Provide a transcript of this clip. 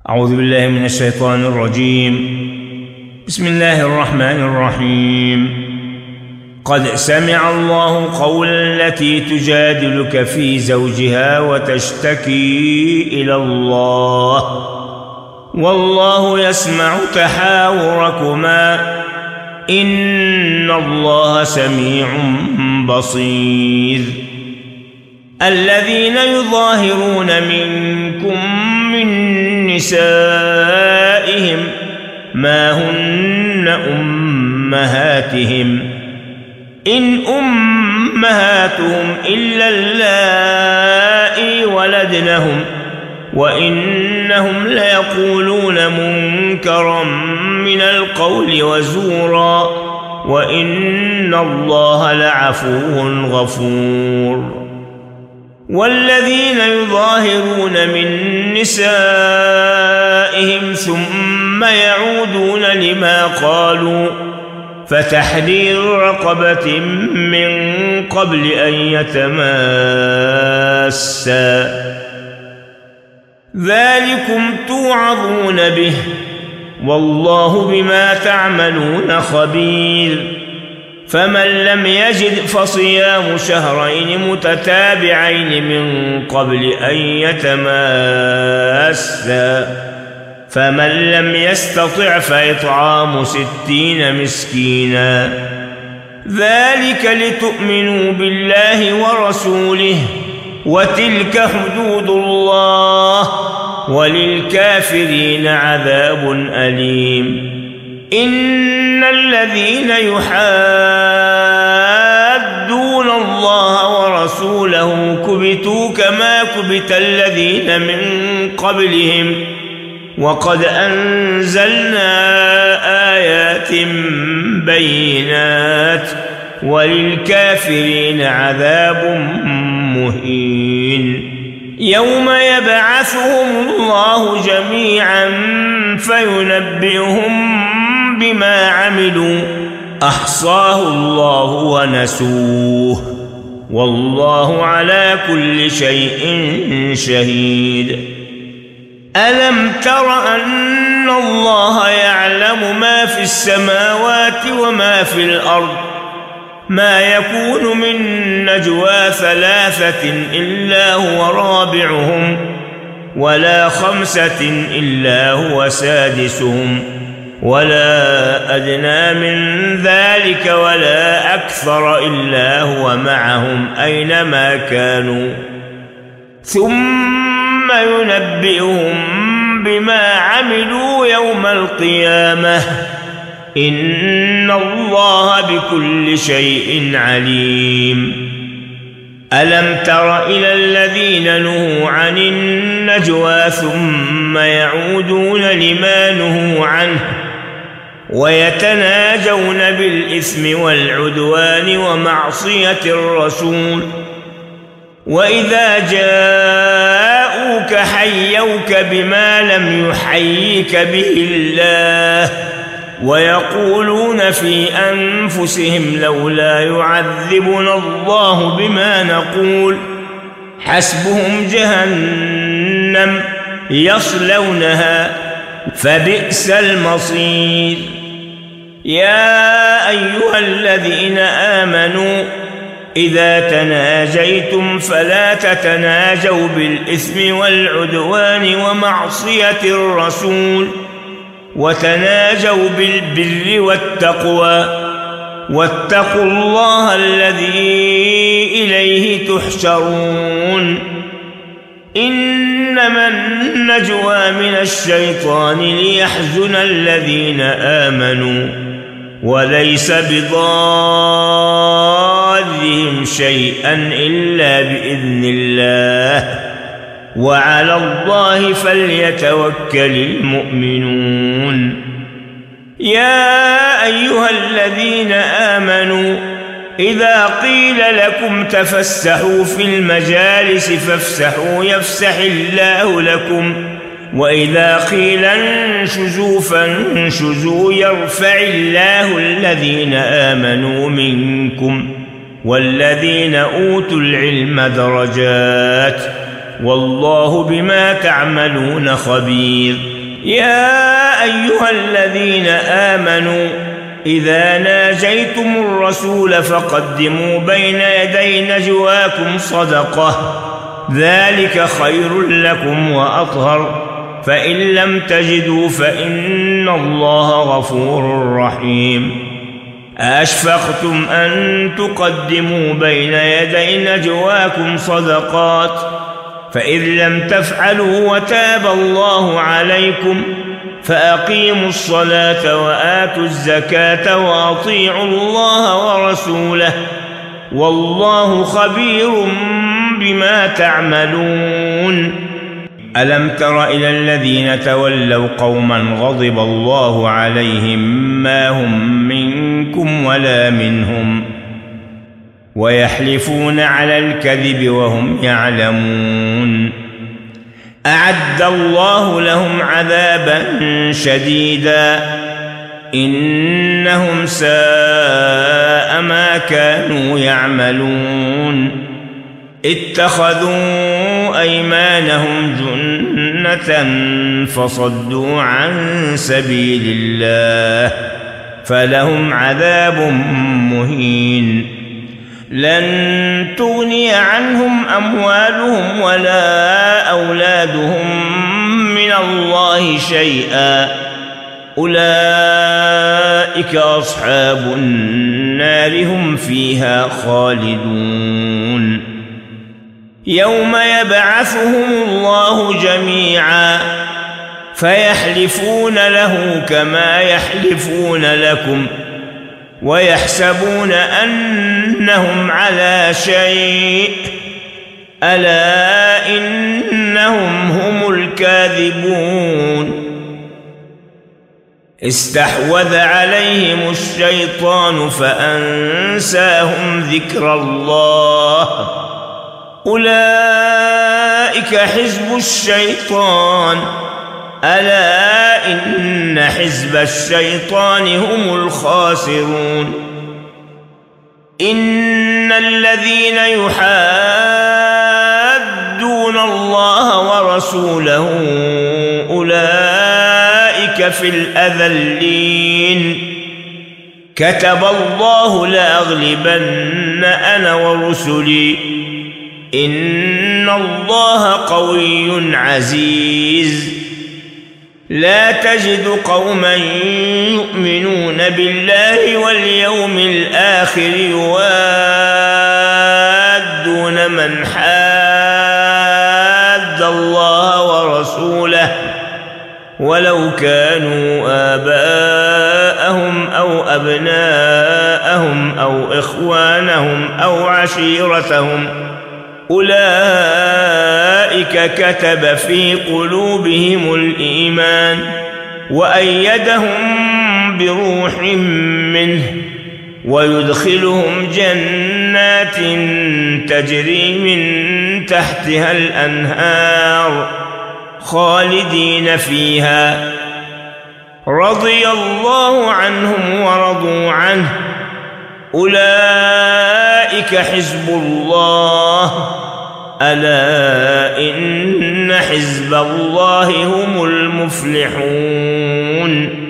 أعوذ بالله من الشيطان الرجيم. بسم الله الرحمن الرحيم. قد سمع الله قول التي تجادلك في زوجها وتشتكي إلى الله والله يسمع تحاوركما إن الله سميع بصير. الذين يظاهرون منكم من نسائهم ما هن أمهاتهم إن أمهاتهم إلا اللائي ولدنهم وإنهم ليقولون منكرا من القول وزورا وإن الله لعفو غفور. والذين يظاهرون من نسائهم ثم يعودون لما قالوا فتحرير رقبة من قبل أن يتماسا ذلكم توعظون به والله بما تعملون خبير. فمن لم يجد فصيام شهرين متتابعين من قبل أن يتماسا فمن لم يستطع فإطعام 60 مسكينا ذلك لتؤمنوا بالله ورسوله وتلك حدود الله وللكافرين عذاب أليم. إن الذين يحادون الله ورسوله كبتوا كما كبت الذين من قبلهم وقد أنزلنا آيات بينات وللكافرين عذاب مهين. يوم يبعثهم الله جميعا فينبئهم بما عملوا أحصاه الله ونسوه والله على كل شيء شهيد. ألم تر أن الله يعلم ما في السماوات وما في الأرض ما يكون من نجوى 3 إلا هو رابعهم ولا 5 إلا هو سادسهم ولا أدنى من ذلك ولا أكثر إلا هو معهم أينما كانوا ثم ينبئهم بما عملوا يوم القيامة إن الله بكل شيء عليم. ألم تر إلى الذين نهوا عن النجوى ثم يعودون لما نهوا عنه ويتناجون بالإثم والعدوان ومعصية الرسول وإذا جاءوك حيوك بما لم يحييك به الله ويقولون في أنفسهم لولا يعذبنا الله بما نقول حسبهم جهنم يصلونها فبئس المصير. يا أيها الذين آمنوا إذا تناجيتم فلا تتناجوا بالإثم والعدوان ومعصية الرسول وتناجوا بالبر والتقوى واتقوا الله الذي إليه تحشرون. إنما النجوى من الشيطان ليحزن الذين آمنوا وليس بضارهم شيئا إلا بإذن الله وعلى الله فليتوكل المؤمنون. يا أيها الذين آمنوا إذا قيل لكم تفسحوا في المجالس فافسحوا يفسح الله لكم وإذا قيل انشزوا فانشزوا يرفع الله الذين آمنوا منكم والذين أوتوا العلم درجات والله بما تعملون خبير. يا أيها الذين آمنوا إذا ناجيتم الرسول فقدموا بين يدي نجواكم صدقة ذلك خير لكم وأطهر فإن لم تجدوا فإن الله غفور رحيم أأشفقتم أن تقدموا بين يدي نجواكم صدقات فإذ لم تفعلوا وتاب الله عليكم فأقيموا الصلاة وآتوا الزكاة وأطيعوا الله ورسوله والله خبير بما تعملون ألم تر إلى الذين تولوا قوما غضب الله عليهم ما هم منكم ولا منهم ويحلفون على الكذب وهم يعلمون أعد الله لهم عذابا شديدا إنهم ساء ما كانوا يعملون اتخذوا أيمانهم جنة فصدوا عن سبيل الله فلهم عذاب مهين لن تغني عنهم أموالهم ولا أولادهم من الله شيئا أولئك أصحاب النار هم فيها خالدون يوم يبعثهم الله جميعا فيحلفون له كما يحلفون لكم ويحسبون أنهم على شيء ألا إنهم هم الكاذبون استحوذ عليهم الشيطان فأنساهم ذكر الله أولئك حزب الشيطان ألا إن حزب الشيطان هم الخاسرون إن الذين يحادون الله ورسوله أولئك في الأذلين كتب الله لأغلبن أنا ورسلي إن الله قوي عزيز لا تجد قوما يؤمنون بالله واليوم الآخر يوادون من حاد الله ورسوله ولو كانوا آباءهم أو أبناءهم أو إخوانهم أو عشيرتهم أولئك كتب في قلوبهم الإيمان وأيدهم بروح منه ويدخلهم جنات تجري من تحتها الأنهار خالدين فيها رضي الله عنهم ورضوا عنه أولئك حزب الله ألا إن حزب الله هم المفلحون